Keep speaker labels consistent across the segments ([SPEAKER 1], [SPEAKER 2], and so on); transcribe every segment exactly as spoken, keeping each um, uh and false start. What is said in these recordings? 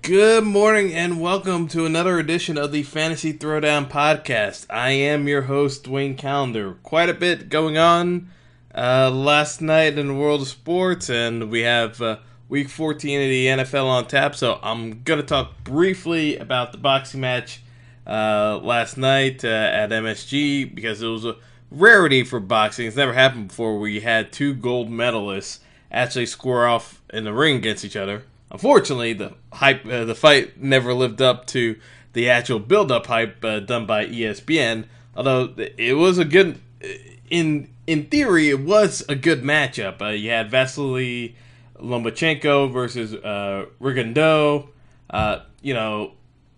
[SPEAKER 1] Good morning and welcome to another edition of the Fantasy Throwdown Podcast. I am your host, Dwayne Calendar. Quite a bit going on uh, last night in the world of sports, and we have uh, Week fourteen of the N F L on tap, so I'm going to talk briefly about the boxing match uh, last night uh, at M S G, because it was a rarity for boxing. It's never happened before where you had two gold medalists actually square off in the ring against each other. Unfortunately, the hype, uh, the fight never lived up to the actual build-up hype uh, done by E S P N. Although it was a good, in in theory, it was a good matchup. Uh, you had Vasily Lomachenko versus uh, Rigondeaux. Uh, you know,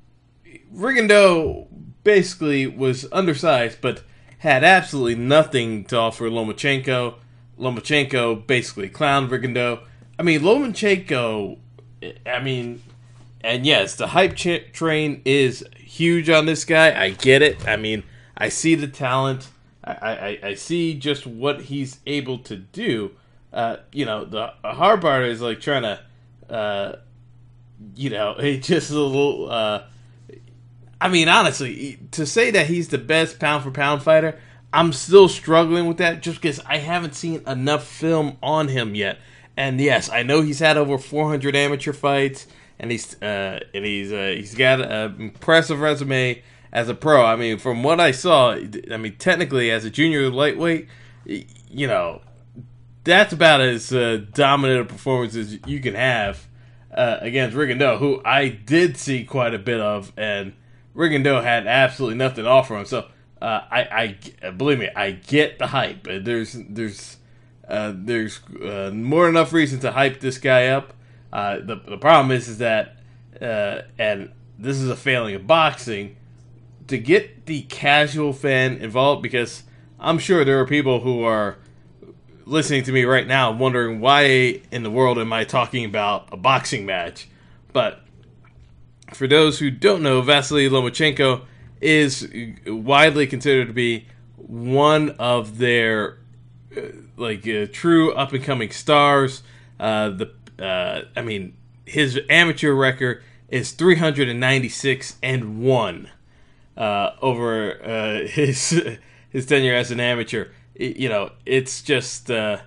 [SPEAKER 1] Rigondeaux basically was undersized, but had absolutely nothing to offer Lomachenko. Lomachenko basically clowned Rigondeaux. I mean, Lomachenko. I mean, and yes, the hype ch- train is huge on this guy. I get it. I mean, I see the talent. I, I, I see just what he's able to do. Uh, you know, the hard part is like trying to, uh, you know, it's just a little. Uh, I mean, honestly, to say that he's the best pound for pound fighter, I'm still struggling with that just because I haven't seen enough film on him yet. And yes, I know he's had over four hundred amateur fights, and he's uh, and he's uh, he's got an impressive resume as a pro. I mean, from what I saw, I mean, technically as a junior lightweight, you know, that's about as uh, dominant a performance as you can have uh, against Rigondeaux, who I did see quite a bit of, and Rigondeaux had absolutely nothing to offer him. So uh, I, I believe me, I get the hype. There's there's Uh, there's uh, more than enough reason to hype this guy up. Uh, the the problem is is that, uh, and this is a failing of boxing, to get the casual fan involved, because I'm sure there are people who are listening to me right now wondering why in the world am I talking about a boxing match. But for those who don't know, Vasily Lomachenko is widely considered to be one of their uh, like uh, true up and coming stars. Uh, the uh, I mean, his amateur record is three hundred ninety-six and one uh, over uh, his his tenure as an amateur. It, you know, it's just uh,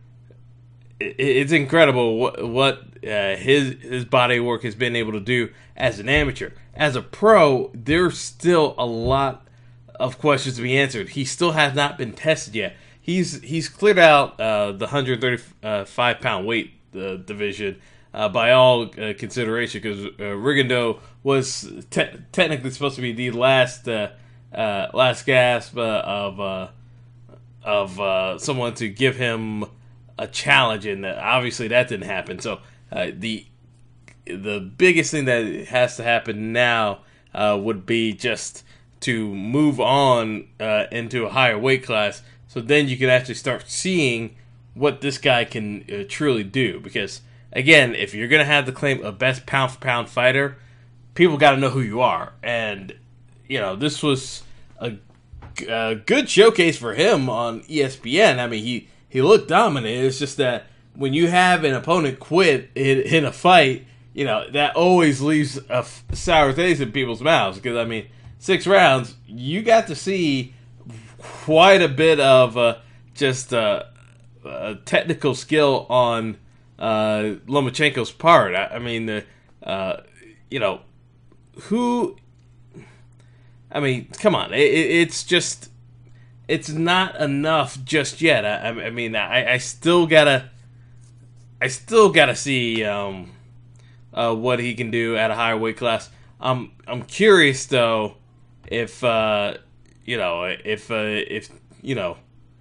[SPEAKER 1] it, it's incredible what what uh, his his body work has been able to do as an amateur. As a pro, there's still a lot of questions to be answered. He still has not been tested yet. He's he's cleared out uh, the one hundred thirty-five pound weight uh, division uh, by all uh, consideration, because uh, Rigondeaux was te- technically supposed to be the last uh, uh, last gasp uh, of uh, of uh, someone to give him a challenge, and obviously that didn't happen. So uh, the the biggest thing that has to happen now uh, would be just to move on uh, into a higher weight class. So then you can actually start seeing what this guy can uh, truly do. Because, again, if you're going to have the claim of best pound-for-pound fighter, people got to know who you are. And, you know, this was a, a good showcase for him on E S P N. I mean, he, he looked dominant. It's just that when you have an opponent quit in, in a fight, you know, that always leaves a sour taste in people's mouths. Because, I mean, six rounds, you got to see quite a bit of uh, just uh, uh, technical skill on uh, Lomachenko's part. I, I mean, uh, uh, you know, who? I mean, come on, it, it's just it's not enough just yet. I, I mean, I, I still gotta, I still gotta see um, uh, what he can do at a higher weight class. I'm I'm curious though if. Uh, You know, if uh, if you know,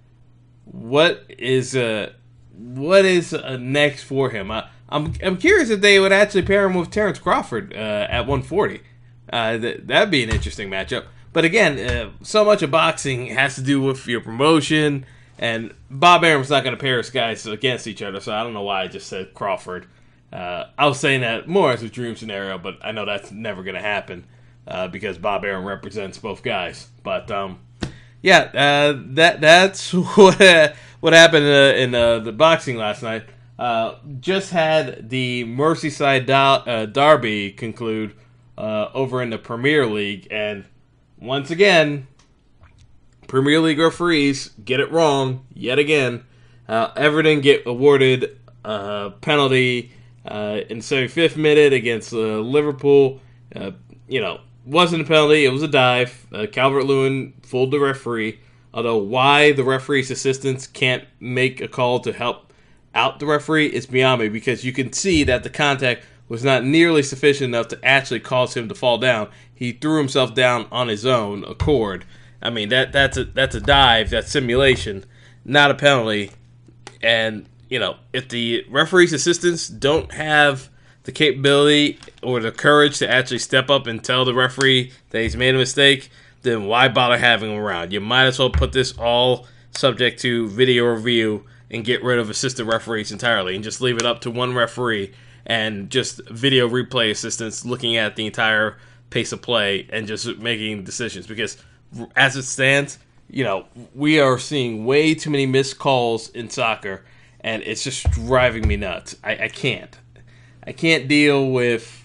[SPEAKER 1] what is uh, what is uh, next for him? I, I'm I'm curious if they would actually pair him with Terrence Crawford uh, at one forty. Uh, th- that'd be an interesting matchup. But again, uh, so much of boxing has to do with your promotion, and Bob Arum's not going to pair his guys against each other. So I don't know why I just said Crawford. Uh, I was saying that more as a dream scenario, but I know that's never going to happen. Uh, because Bob Arum represents both guys, but um, yeah, uh, that that's what uh, what happened uh, in uh, the boxing last night. uh, just had the Merseyside da- uh, derby conclude uh, over in the Premier League, and once again, Premier League referees get it wrong yet again. Uh, Everton get awarded a penalty uh, in the seventy-fifth minute against uh, Liverpool. Uh, you know, wasn't a penalty; it was a dive. Uh, Calvert-Lewin fooled the referee. Although why the referee's assistants can't make a call to help out the referee is beyond me, because you can see that the contact was not nearly sufficient enough to actually cause him to fall down. He threw himself down on his own accord. I mean, that that's a that's a dive, that's simulation, not a penalty. And, you know, if the referee's assistants don't have the capability or the courage to actually step up and tell the referee that he's made a mistake, then why bother having him around? You might as well put this all subject to video review and get rid of assistant referees entirely and just leave it up to one referee and just video replay assistants looking at the entire pace of play and just making decisions. Because as it stands, you know, we are seeing way too many missed calls in soccer, and it's just driving me nuts. I, I can't. I can't deal with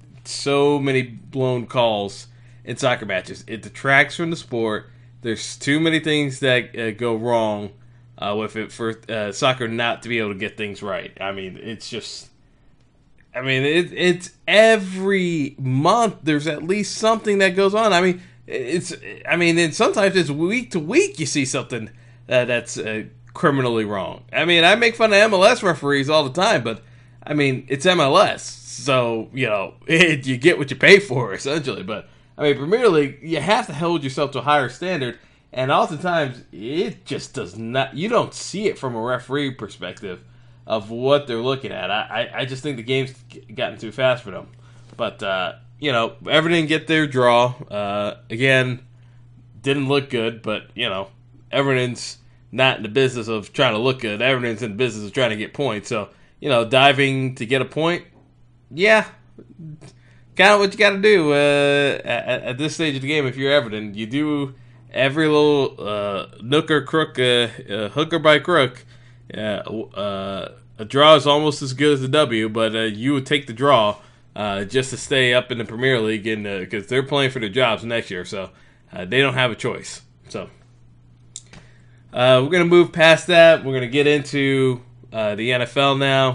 [SPEAKER 1] so many blown calls in soccer matches. It detracts from the sport. There's too many things that uh, go wrong uh, with it for uh, soccer not to be able to get things right. I mean, it's just... I mean, it, it's every month there's at least something that goes on. I mean, it's... I mean, and sometimes it's week to week you see something uh, that's uh, criminally wrong. I mean, I make fun of M L S referees all the time, but, I mean, it's M L S. So, you know, it, you get what you pay for, essentially, but... I mean, Premier League, you have to hold yourself to a higher standard, and oftentimes it just does not. You don't see it from a referee perspective of what they're looking at. I, I just think the game's gotten too fast for them. But uh, you know, Everton get their draw uh, again. Didn't look good, but you know, Everton's not in the business of trying to look good. Everton's in the business of trying to get points. So you know, diving to get a point, yeah. Kind of what you got to do uh, at, at this stage of the game if you're Everton. You do every little uh, nook or crook, uh, uh, hook or by crook. Uh, uh, a draw is almost as good as a W, but uh, you would take the draw uh, just to stay up in the Premier League, and because uh, they're playing for their jobs next year, so uh, they don't have a choice. So uh, we're going to move past that. We're going to get into uh, the N F L now.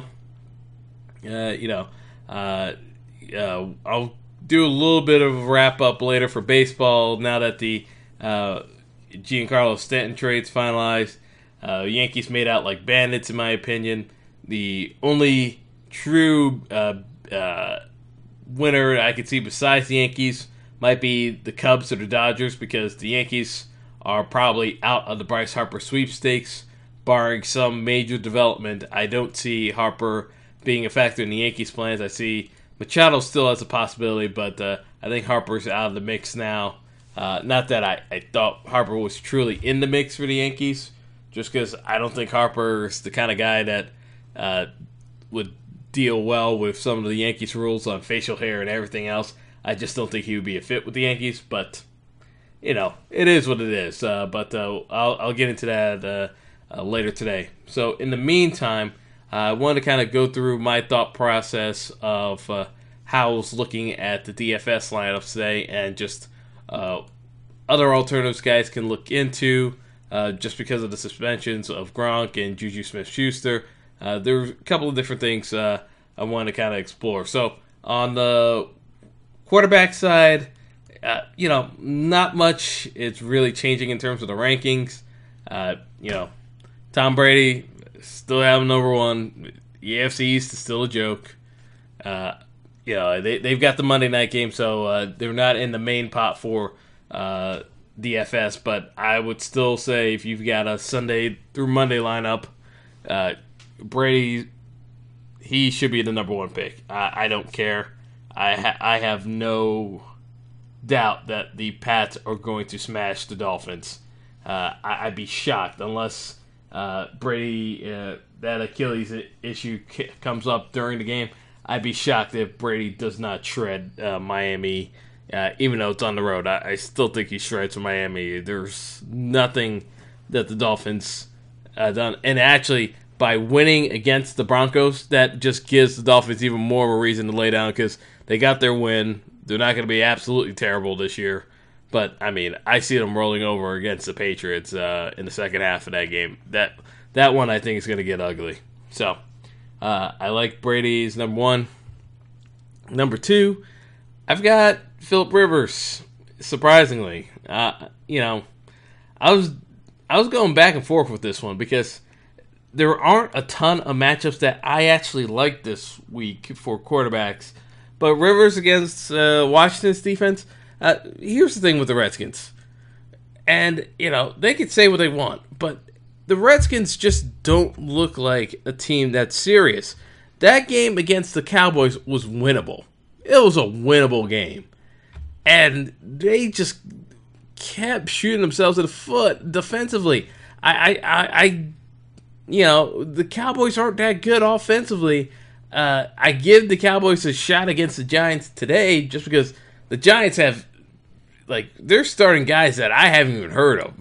[SPEAKER 1] Uh, you know, uh, Uh, I'll do a little bit of a wrap-up later for baseball now that the uh, Giancarlo Stanton trade's finalized. Uh, Yankees made out like bandits, in my opinion. The only true uh, uh, winner I could see besides the Yankees might be the Cubs or the Dodgers, because the Yankees are probably out of the Bryce Harper sweepstakes. Barring some major development, I don't see Harper being a factor in the Yankees' plans. I see Machado still has a possibility, but uh, I think Harper's out of the mix now. Uh, not that I, I thought Harper was truly in the mix for the Yankees, just because I don't think Harper's the kind of guy that uh, would deal well with some of the Yankees' rules on facial hair and everything else. I just don't think he would be a fit with the Yankees, but, you know, it is what it is. Uh, but uh, I'll, I'll get into that uh, uh, later today. So, in the meantime, I uh, wanted to kind of go through my thought process of uh, how I was looking at the D F S lineups today, and just uh, other alternatives guys can look into uh, just because of the suspensions of Gronk and Juju Smith-Schuster. Uh, there were a couple of different things uh, I wanted to kind of explore. So on the quarterback side, uh, you know, not much is really changing in terms of the rankings. Uh, you know, Tom Brady still have number one. The A F C East is still a joke. Uh, you know, they, they've got the Monday night game, so uh, they're not in the main pot for uh, D F S. But I would still say if you've got a Sunday through Monday lineup, uh, Brady, he should be the number one pick. I, I don't care. I ha- I have no doubt that the Pats are going to smash the Dolphins. Uh, I- I'd be shocked unless Uh, Brady, uh, that Achilles issue k- comes up during the game. I'd be shocked if Brady does not shred uh, Miami, uh, even though it's on the road. I, I still think he shreds Miami. There's nothing that the Dolphins uh, done. And actually, by winning against the Broncos, that just gives the Dolphins even more of a reason to lay down because they got their win. They're not going to be absolutely terrible this year. But, I mean, I see them rolling over against the Patriots uh, in the second half of that game. That that one, I think, is going to get ugly. So, uh, I like Brady's number one. Number two, I've got Phillip Rivers, surprisingly. Uh, you know, I was I was going back and forth with this one because there aren't a ton of matchups that I actually like this week for quarterbacks. But Rivers against uh, Washington's defense, uh, here's the thing with the Redskins. And, you know, they could say what they want, but the Redskins just don't look like a team that's serious. That game against the Cowboys was winnable. It was a winnable game. And they just kept shooting themselves in the foot defensively. I, I, I, I you know, the Cowboys aren't that good offensively. Uh, I give the Cowboys a shot against the Giants today just because the Giants have, like, they're starting guys that I haven't even heard of.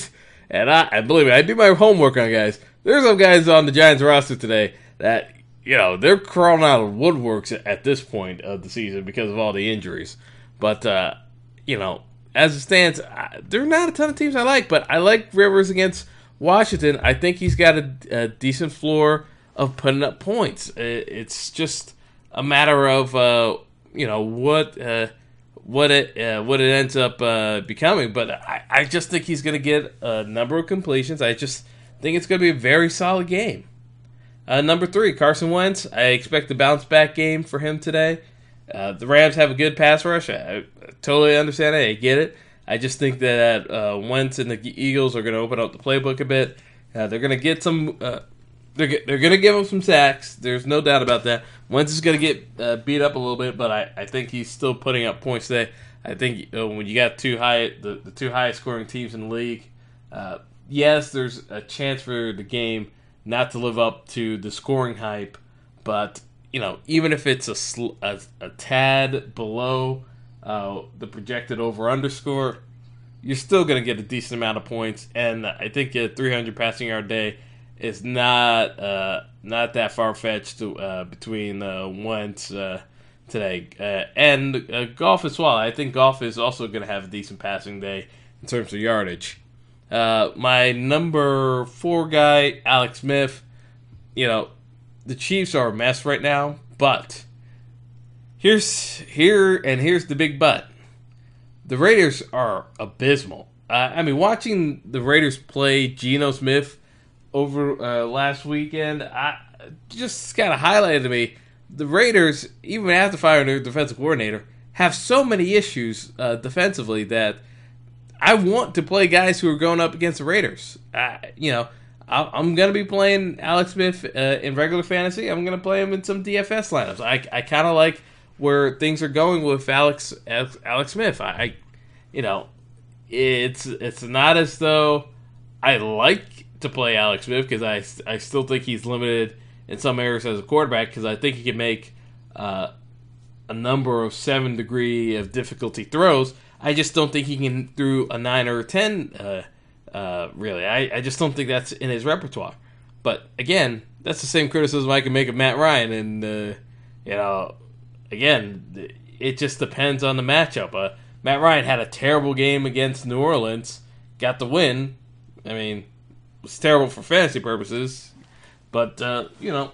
[SPEAKER 1] and I, and believe me, I do my homework on guys. There's some guys on the Giants roster today that, you know, they're crawling out of woodworks at this point of the season because of all the injuries. But, uh, you know, as it stands, I, there are not a ton of teams I like, but I like Rivers against Washington. I think he's got a, a decent floor of putting up points. It's just a matter of uh, you know what uh, what it uh, what it ends up uh, becoming. But I, I just think he's going to get a number of completions. I just think it's going to be a very solid game. Uh, number three, Carson Wentz. I expect a bounce back game for him today. Uh, the Rams have a good pass rush. I, I totally understand it. I get it. I just think that uh, Wentz and the Eagles are going to open up the playbook a bit. Uh, they're going to get some. Uh, They're, they're going to give him some sacks. There's no doubt about that. Wentz is going to get uh, beat up a little bit, but I, I think he's still putting up points today. I think uh, when you got two high the, the two highest scoring teams in the league, uh, yes, there's a chance for the game not to live up to the scoring hype, but you know even if it's a sl- a, a tad below uh, the projected over under score, you're still going to get a decent amount of points, and I think a three hundred passing yard day is not uh, not that far-fetched to, uh, between uh, Wentz uh, today. Uh, and uh, Goff as well. I think Goff is also going to have a decent passing day in terms of yardage. Uh, my number four guy, Alex Smith, you know, the Chiefs are a mess right now, but here's here and here's the big but. The Raiders are abysmal. Uh, I mean, watching the Raiders play Geno Smith over uh, last weekend, I just kind of highlighted to me the Raiders, even after firing their defensive coordinator, have so many issues uh, defensively that I want to play guys who are going up against the Raiders. Uh, you know, I, I'm going to be playing Alex Smith uh, in regular fantasy. I'm going to play him in some D F S lineups. I, I kind of like where things are going with Alex Alex, Alex Smith. I, I, you know, it's it's not as though I like to play Alex Smith because I, I still think he's limited in some areas as a quarterback because I think he can make uh, a number of seven degree of difficulty throws. I just don't think he can through a nine or a ten. Uh, uh, really, I, I just don't think that's in his repertoire. But again, that's the same criticism I can make of Matt Ryan, and uh, you know, again, it just depends on the matchup. Uh, Matt Ryan had a terrible game against New Orleans, got the win. I mean, it was terrible for fantasy purposes, but uh, you know,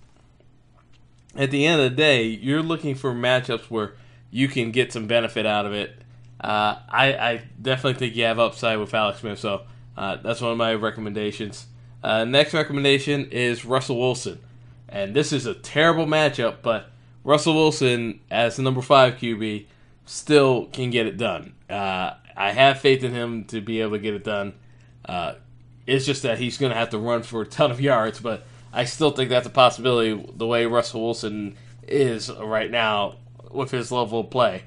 [SPEAKER 1] at the end of the day, you're looking for matchups where you can get some benefit out of it. Uh, I, I definitely think you have upside with Alex Smith, so uh, that's one of my recommendations. Uh, next recommendation is Russell Wilson, and this is a terrible matchup, but Russell Wilson as the number five Q B still can get it done. Uh, I have faith in him to be able to get it done. Uh, it's just that he's going to have to run for a ton of yards, but I still think that's a possibility the way Russell Wilson is right now with his level of play.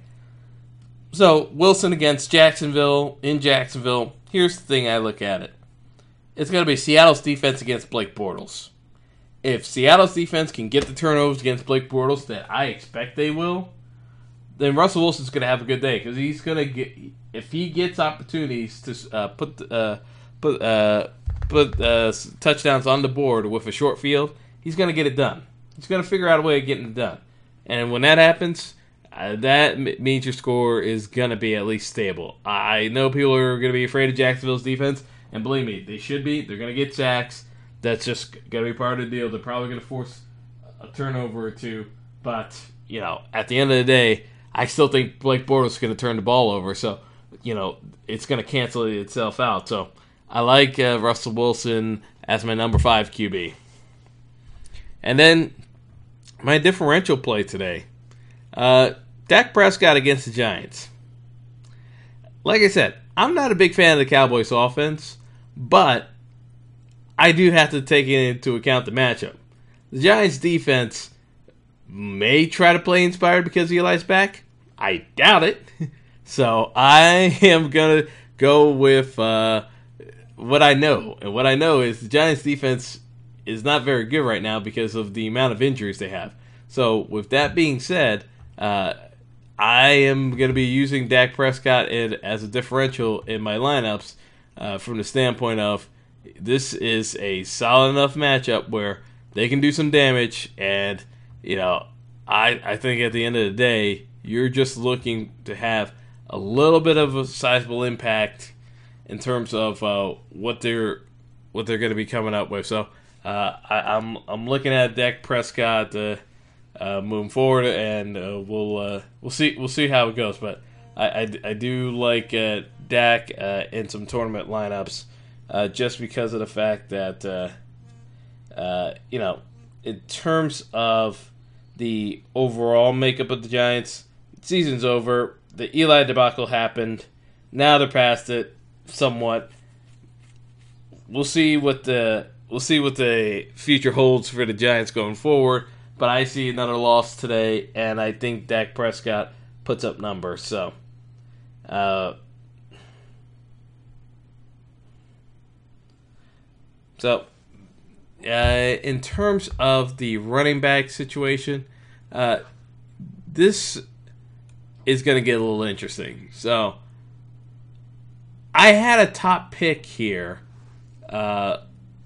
[SPEAKER 1] So, Wilson against Jacksonville, in Jacksonville, here's the thing I look at it. It's going to be Seattle's defense against Blake Bortles. If Seattle's defense can get the turnovers against Blake Bortles that I expect they will, then Russell Wilson's going to have a good day because he's going to get, if he gets opportunities to uh, put uh, put uh, put uh, touchdowns on the board with a short field, he's going to get it done. He's going to figure out a way of getting it done. And when that happens, uh, that m- means your score is going to be at least stable. I know people are going to be afraid of Jacksonville's defense, and believe me, they should be. They're going to get sacks. That's just going to be part of the deal. They're probably going to force a turnover or two. But, you know, at the end of the day, I still think Blake Bortles is going to turn the ball over. So, you know, it's going to cancel itself out. So, I like uh, Russell Wilson as my number five Q B. And then, my differential play today. Uh, Dak Prescott against the Giants. Like I said, I'm not a big fan of the Cowboys offense, but I do have to take into account the matchup. The Giants defense may try to play inspired because Eli's back. I doubt it. So I am going to go with uh, what I know. And what I know is the Giants defense is not very good right now because of the amount of injuries they have. So with that being said, uh, I am going to be using Dak Prescott in, as a differential in my lineups uh, from the standpoint of this is a solid enough matchup where they can do some damage, and you know, I I think at the end of the day, you're just looking to have a little bit of a sizable impact in terms of uh, what they're what they're going to be coming up with. So uh, I, I'm I'm looking at Dak Prescott uh, uh, moving forward, and uh, we'll uh, we'll see we'll see how it goes. But I I, I do like uh, Dak uh, in some tournament lineups. Uh, just because of the fact that, uh, uh, you know, in terms of the overall makeup of the Giants, season's over. The Eli debacle happened. Now they're past it somewhat. We'll see what the we'll see what the future holds for the Giants going forward. But I see another loss today, and I think Dak Prescott puts up numbers. So, uh, So, uh, in terms of the running back situation, uh, this is going to get a little interesting. So, I had a top pick here uh,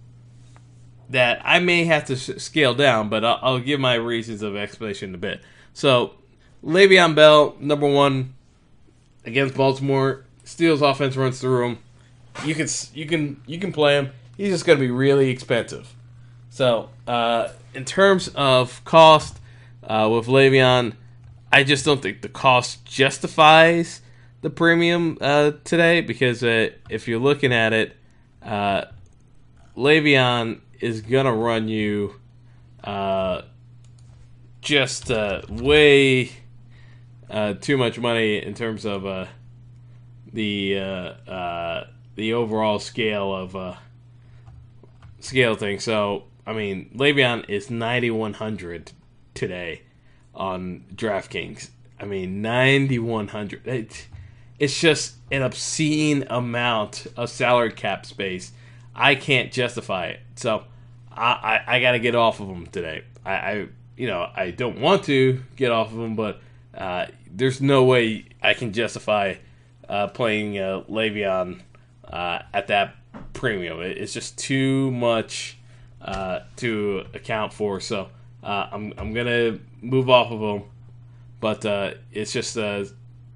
[SPEAKER 1] that I may have to sh- scale down, but I'll, I'll give my reasons of explanation in a bit. So, Le'Veon Bell, number one against Baltimore. Steelers offense runs through him. You can you can you can play him. He's just going to be really expensive. So, uh, in terms of cost, uh, with Le'Veon, I just don't think the cost justifies the premium uh, today because uh, if you're looking at it, uh, Le'Veon is going to run you uh, just uh, way uh, too much money in terms of uh, the uh, uh, the overall scale of uh, scale thing. So, I mean, Le'Veon is ninety-one hundred today on DraftKings. I mean, ninety-one hundred. It, it's just an obscene amount of salary cap space. I can't justify it. So, I, I, I got to get off of them today. I, I, you know, I don't want to get off of them, but uh, there's no way I can justify uh, playing uh, Le'Veon uh, at that premium. It's just too much uh, to account for. So uh, I'm I'm gonna move off of them, but uh, it's just uh,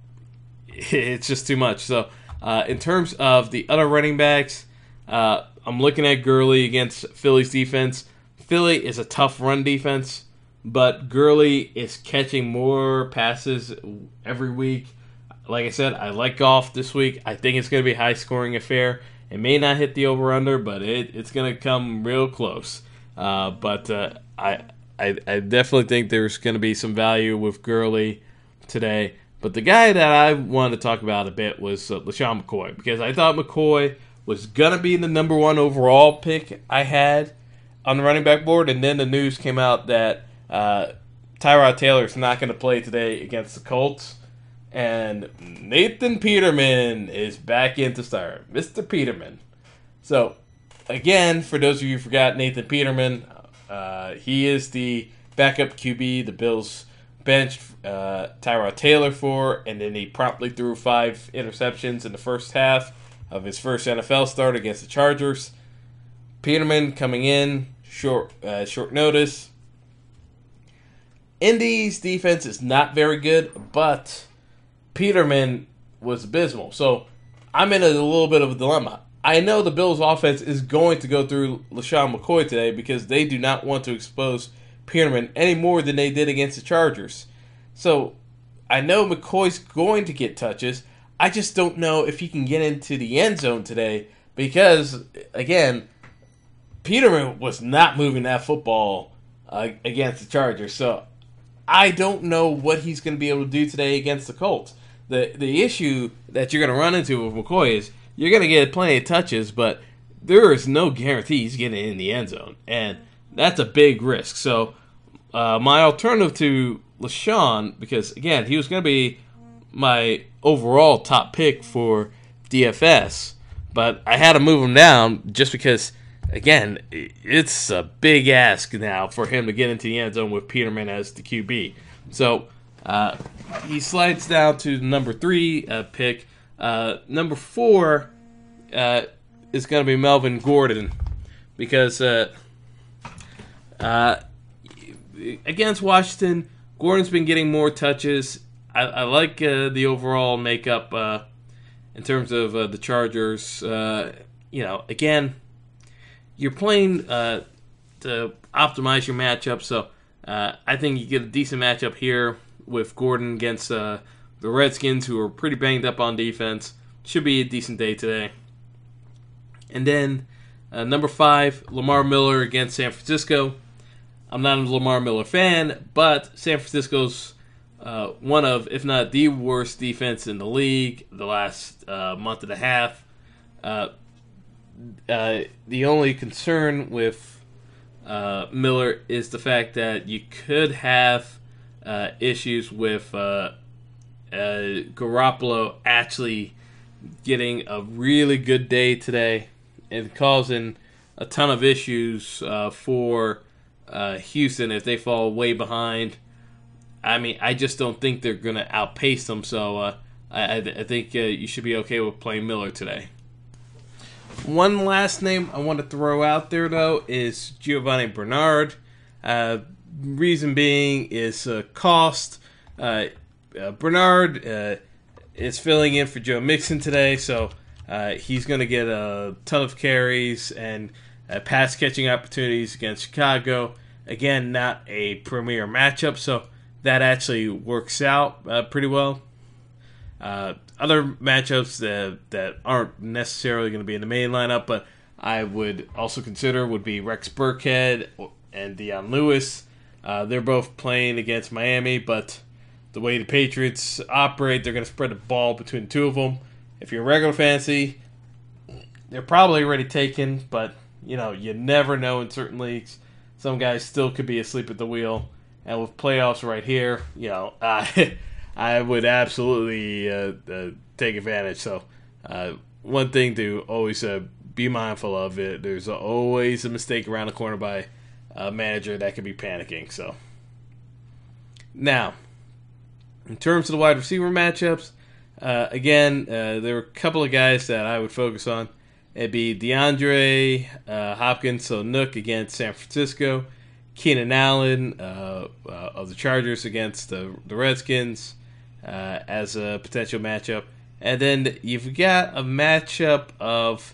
[SPEAKER 1] it's just too much. So uh, in terms of the other running backs, uh, I'm looking at Gurley against Philly's defense. Philly is a tough run defense, but Gurley is catching more passes every week. Like I said, I like Goff this week. I think it's going to be a high-scoring affair. It may not hit the over-under, but it, it's going to come real close. Uh, but uh, I, I I definitely think there's going to be some value with Gurley today. But the guy that I wanted to talk about a bit was uh, LeSean McCoy, because I thought McCoy was going to be the number one overall pick I had on the running back board, and then the news came out that uh, Tyrod Taylor's not going to play today against the Colts. And Nathan Peterman is back in to start. Mister Peterman. So, again, for those of you who forgot, Nathan Peterman, uh, he is the backup Q B the Bills benched uh, Tyrod Taylor for, and then he promptly threw five interceptions in the first half of his first N F L start against the Chargers. Peterman coming in, short uh, short notice. Indy's defense is not very good, but Peterman was abysmal. So I'm in a little bit of a dilemma. I know the Bills' offense is going to go through LaShawn McCoy today because they do not want to expose Peterman any more than they did against the Chargers. So I know McCoy's going to get touches. I just don't know if he can get into the end zone today because, again, Peterman was not moving that football uh, against the Chargers. So I don't know what he's going to be able to do today against the Colts. The the issue that you're going to run into with McCoy is you're going to get plenty of touches, but there is no guarantee he's getting in the end zone. And that's a big risk. So uh, my alternative to LaShawn, because, again, he was going to be my overall top pick for D F S, but I had to move him down just because, again, it's a big ask now for him to get into the end zone with Peterman as the Q B. So uh, he slides down to the number three uh, pick. Uh, number four uh, is going to be Melvin Gordon because uh, uh, against Washington, Gordon's been getting more touches. I, I like uh, the overall makeup uh, in terms of uh, the Chargers. Uh, you know, again, you're playing uh, to optimize your matchup, so uh, I think you get a decent matchup here with Gordon against uh, the Redskins, who are pretty banged up on defense. Should be a decent day today. And then uh, number five, Lamar Miller against San Francisco. I'm not a Lamar Miller fan, but San Francisco's uh, one of, if not the worst defense in the league the last uh, month and a half. Uh, uh, the only concern with uh, Miller is the fact that you could have uh, issues with uh, uh, Garoppolo actually getting a really good day today and causing a ton of issues uh, for uh, Houston if they fall way behind. I mean, I just don't think they're going to outpace them, so uh, I, I think uh, you should be okay with playing Miller today. One last name I want to throw out there, though, is Giovanni Bernard. Uh, reason being is uh, cost. Uh, uh, Bernard uh, is filling in for Joe Mixon today, so uh, he's going to get a ton of carries and uh, pass-catching opportunities against Chicago. Again, not a premier matchup, so that actually works out uh, pretty well. Uh, other matchups that that aren't necessarily going to be in the main lineup, but I would also consider would be Rex Burkhead and Deion Lewis. Uh, they're both playing against Miami, but the way the Patriots operate, they're going to spread the ball between the two of them. If you're regular fantasy, they're probably already taken, but you know you never know in certain leagues. Some guys still could be asleep at the wheel, and with playoffs right here, you know, uh, I would absolutely uh, uh, take advantage. So, uh, one thing to always uh, be mindful of it. There's always a mistake around the corner by a manager that could be panicking. So, now, in terms of the wide receiver matchups, uh, again, uh, there are a couple of guys that I would focus on. It'd be DeAndre uh, Hopkins, so Nook against San Francisco. Keenan Allen uh, uh, of the Chargers against the, the Redskins uh, as a potential matchup. And then you've got a matchup of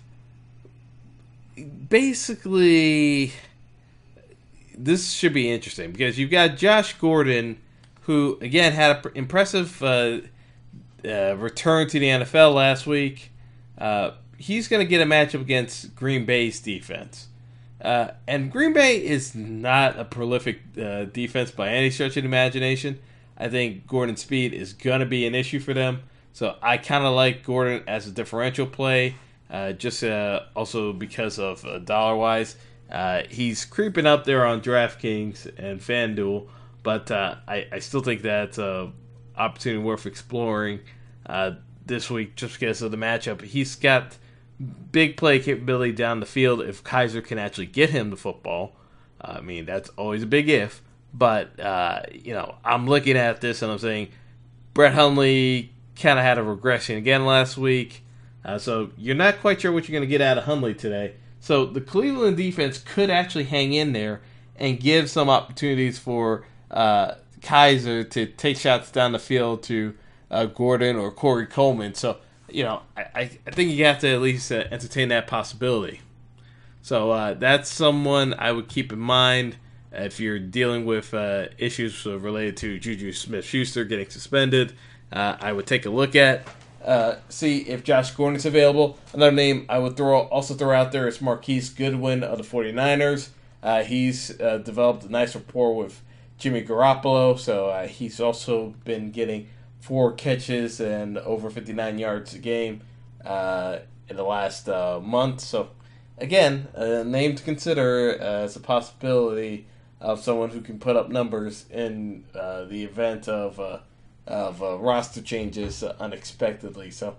[SPEAKER 1] basically, this should be interesting because you've got Josh Gordon, who, again, had an impressive uh, uh, return to the N F L last week. Uh, he's going to get a matchup against Green Bay's defense. Uh, and Green Bay is not a prolific uh, defense by any stretch of the imagination. I think Gordon's speed is going to be an issue for them. So I kind of like Gordon as a differential play, uh, just uh, also because of uh, dollar-wise. Uh, he's creeping up there on DraftKings and FanDuel, but uh, I, I still think that's an opportunity worth exploring uh, this week just because of the matchup. He's got big play capability down the field if Kaiser can actually get him the football. Uh, I mean, that's always a big if. But, uh, you know, I'm looking at this and I'm saying Brett Hundley kind of had a regression again last week. Uh, so you're not quite sure what you're going to get out of Hundley today. So the Cleveland defense could actually hang in there and give some opportunities for uh, Kaiser to take shots down the field to uh, Gordon or Corey Coleman. So, you know, I, I think you have to at least uh, entertain that possibility. So uh, that's someone I would keep in mind if you're dealing with uh, issues related to Juju Smith-Schuster getting suspended. Uh, I would take a look at, uh, see if Josh Gordon's available. Another name I would throw also throw out there is Marquise Goodwin of the 49ers. Uh, he's uh, developed a nice rapport with Jimmy Garoppolo, so uh, he's also been getting four catches and over fifty-nine yards a game uh, in the last uh, month. So, again, a name to consider uh, as a possibility of someone who can put up numbers in uh, the event of uh, of uh, roster changes uh, unexpectedly. So,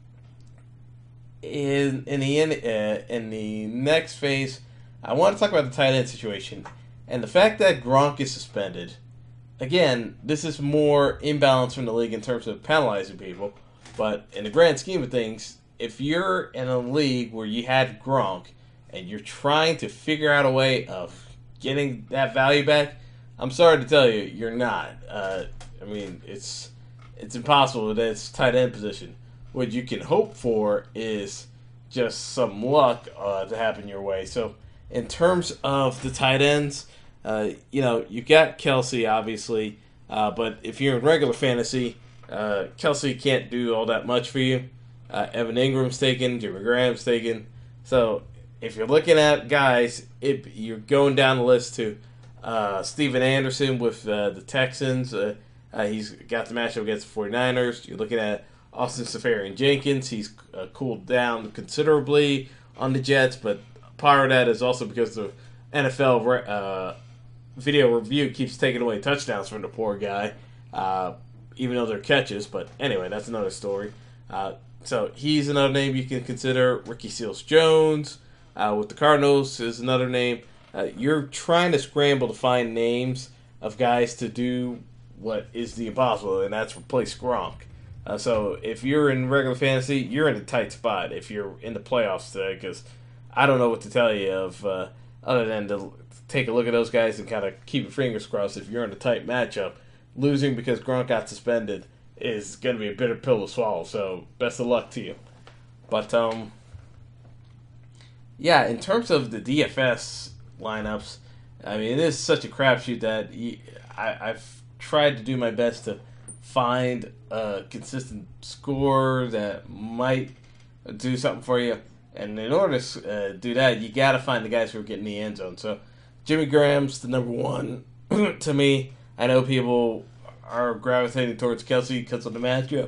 [SPEAKER 1] in in the in, uh, in the next phase, I want to talk about the tight end situation and the fact that Gronk is suspended. Again, this is more imbalance from the league in terms of penalizing people, but in the grand scheme of things, if you're in a league where you had Gronk and you're trying to figure out a way of getting that value back, I'm sorry to tell you, you're not. Uh, I mean, it's it's impossible with this tight end position. What you can hope for is just some luck uh, to happen your way. So, in terms of the tight ends, uh, you know, you got Kelsey, obviously, uh, but if you're in regular fantasy, uh, Kelsey can't do all that much for you. Uh, Evan Ingram's taken, Jimmy Graham's taken. So, if you're looking at guys, it, you're going down the list to uh, Steven Anderson with uh, the Texans. Uh, uh, he's got the matchup against the 49ers. You're looking at Austin Seferian-Jenkins. He's uh, cooled down considerably on the Jets, but part of that is also because the N F L uh, video review keeps taking away touchdowns from the poor guy, uh, even though they're catches. But anyway, that's another story. Uh, so he's another name you can consider. Ricky Seals-Jones uh, with the Cardinals is another name. Uh, you're trying to scramble to find names of guys to do what is the impossible, and that's replace Gronk. Uh, so if you're in regular fantasy, you're in a tight spot if you're in the playoffs today, because I don't know what to tell you of uh, other than to take a look at those guys and kind of keep your fingers crossed. If you're in a tight matchup, losing because Gronk got suspended is going to be a bitter pill to swallow. So best of luck to you. But um, yeah, in terms of the D F S lineups, I mean, it is such a crapshoot that you, I, I've tried to do my best to find a consistent score that might do something for you. And in order to uh, do that, you got to find the guys who are getting the end zone. So Jimmy Graham's the number one to me. I know people are gravitating towards Kelsey because of the matchup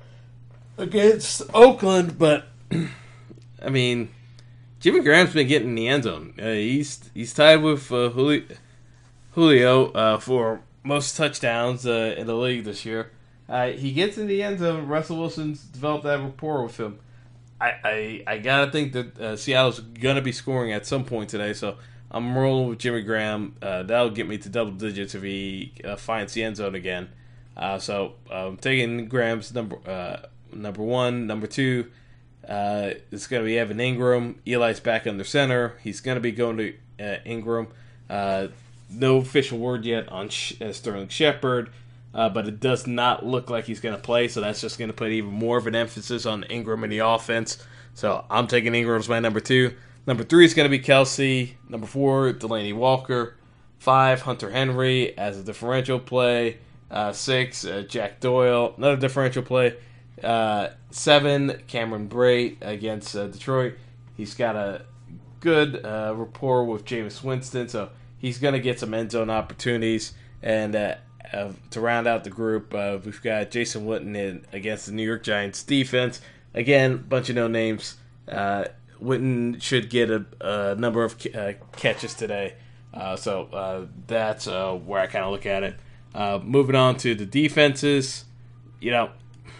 [SPEAKER 1] against Oakland, but I mean, Jimmy Graham's been getting in the end zone. Uh, he's he's tied with uh, Julio, Julio uh, for most touchdowns uh, in the league this year. Uh, he gets in the end zone. Russell Wilson's developed that rapport with him. I, I, I gotta think that uh, Seattle's gonna be scoring at some point today, so I'm rolling with Jimmy Graham. Uh, that'll get me to double digits if he uh, finds the end zone again. Uh, so I'm taking Graham's number uh, number one, number two. Uh, it's gonna be Evan Ingram. Eli's back under center. He's gonna be going to uh, Ingram. Uh, no official word yet on Sh- uh, Sterling Shepard. Uh, but it does not look like he's going to play, so that's just going to put even more of an emphasis on Ingram in the offense. So I'm taking Ingram as my number two. Number three is going to be Kelsey. Number four, Delaney Walker. Five, Hunter Henry as a differential play. Uh, six, uh, Jack Doyle, another differential play. Uh, seven, Cameron Brate against uh, Detroit. He's got a good uh, rapport with Jameis Winston, so he's going to get some end zone opportunities. And uh, Uh, to round out the group, uh, we've got Jason Witten in against the New York Giants defense. Again, bunch of no names. Uh, Witten should get a, a number of uh, catches today. Uh, so uh, that's uh, where I kind of look at it. Uh, moving on to the defenses. You know,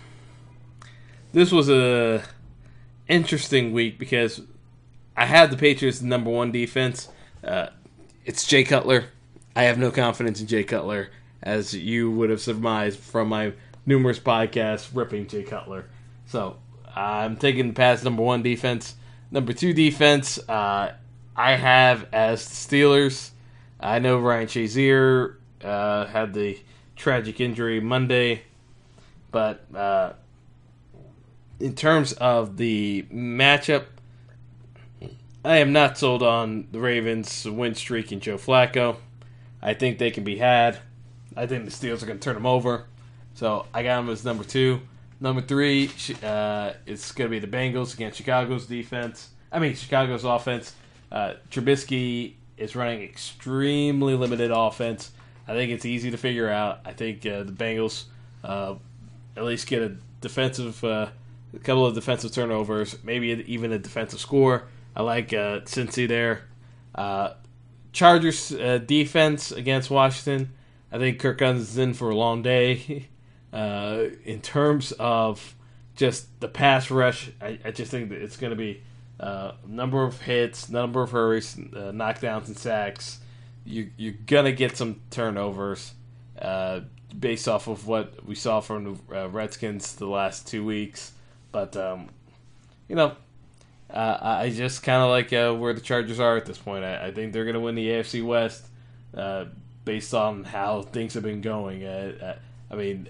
[SPEAKER 1] this was a interesting week because I had the Patriots number one defense. Uh, it's Jay Cutler. I have no confidence in Jay Cutler, as you would have surmised from my numerous podcasts ripping Jay Cutler. So I'm taking the Pats number one defense. Number two defense, uh, I have as the Steelers. I know Ryan Shazier uh, had the tragic injury Monday, but uh, in terms of the matchup, I am not sold on the Ravens' win streak and Joe Flacco. I think they can be had. I think the Steelers are going to turn them over. So I got them as number two. Number three, uh, it's going to be the Bengals against Chicago's defense. I mean, Chicago's offense. Uh, Trubisky is running extremely limited offense. I think it's easy to figure out. I think uh, the Bengals uh, at least get a defensive, uh, a couple of defensive turnovers, maybe even a defensive score. I like uh, Cincy there. Uh, Chargers uh, defense against Washington. I think Kirk Cousins is in for a long day. uh, in terms of just the pass rush, I, I just think that it's going to be uh, number of hits, number of hurries, uh, knockdowns, and sacks. You, you're going to get some turnovers uh, based off of what we saw from the uh, Redskins the last two weeks. But, um, you know, uh, I just kind of like uh, where the Chargers are at this point. I, I think they're going to win the A F C West uh, based on how things have been going. Uh, I mean,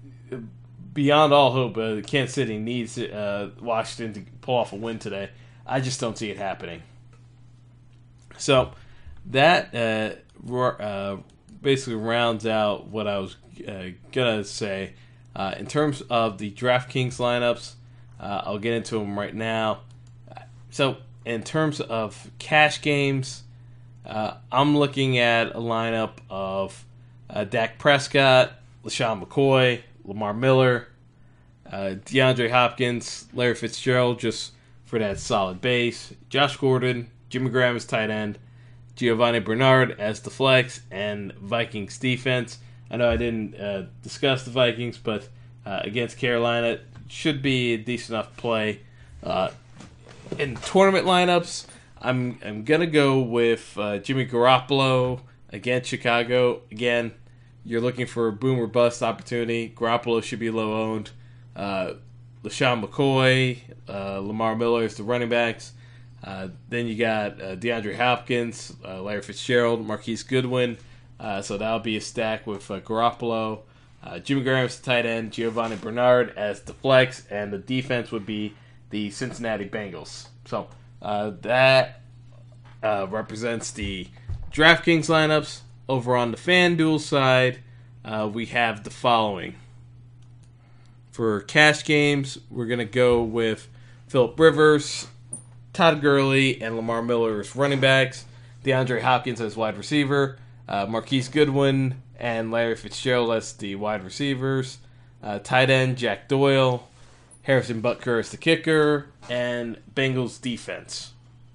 [SPEAKER 1] beyond all hope, uh, Kansas City needs uh, Washington to pull off a win today. I just don't see it happening. So that uh, uh, basically rounds out what I was uh, going to say. Uh, in terms of the DraftKings lineups, uh, I'll get into them right now. So in terms of cash games, uh, I'm looking at a lineup of uh, Dak Prescott, LaShawn McCoy, Lamar Miller, uh, DeAndre Hopkins, Larry Fitzgerald, just for that solid base, Josh Gordon, Jimmy Graham as tight end, Giovanni Bernard as the flex, and Vikings defense. I know I didn't uh, discuss the Vikings, but uh, against Carolina, should be a decent enough play. Uh, in tournament lineups, I'm I'm gonna go with uh, Jimmy Garoppolo against Chicago. Again, you're looking for a boom or bust opportunity. Garoppolo should be low owned. Uh, LaShawn McCoy, uh, Lamar Miller is the running backs. Uh, then you got uh, DeAndre Hopkins, uh, Larry Fitzgerald, Marquise Goodwin. Uh, so that'll be a stack with uh, Garoppolo. Uh, Jimmy Graham as the tight end, Giovanni Bernard as the flex, and the defense would be the Cincinnati Bengals. So uh, that uh, represents the DraftKings lineups. Over on the FanDuel side, uh, we have the following. For cash games, we're going to go with Phillip Rivers, Todd Gurley, and Lamar Miller as running backs, DeAndre Hopkins as wide receiver, uh, Marquise Goodwin and Larry Fitzgerald as the wide receivers, uh, tight end Jack Doyle, Harrison Butker as the kicker, and Bengals defense.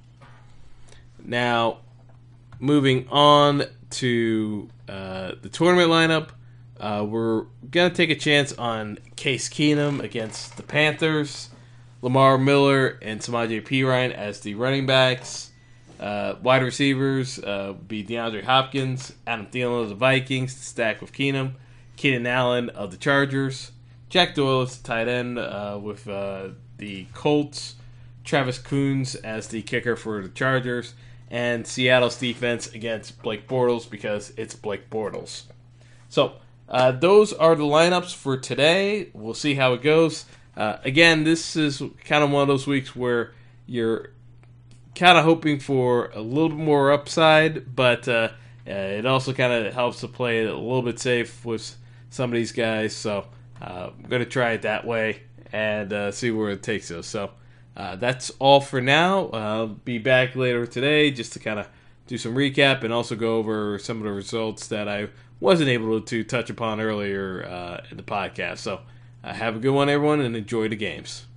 [SPEAKER 1] Now, moving on to uh, the tournament lineup, uh, we're going to take a chance on Case Keenum against the Panthers, Lamar Miller and Samaje Perine as the running backs. Uh, wide receivers uh, be DeAndre Hopkins, Adam Thielen of the Vikings to stack with Keenum, Keenan Allen of the Chargers, Jack Doyle as the tight end uh, with uh, the Colts, Travis Coons as the kicker for the Chargers, and Seattle's defense against Blake Bortles because it's Blake Bortles. So uh, those are the lineups for today. We'll see how it goes. Uh, again, this is kind of one of those weeks where you're kind of hoping for a little bit more upside, but uh, uh, it also kind of helps to play it a little bit safe with some of these guys. So uh, I'm going to try it that way and uh, see where it takes us. So uh, that's all for now. I'll be back later today just to kind of do some recap and also go over some of the results that I wasn't able to touch upon earlier uh, in the podcast. So uh, have a good one, everyone, and enjoy the games.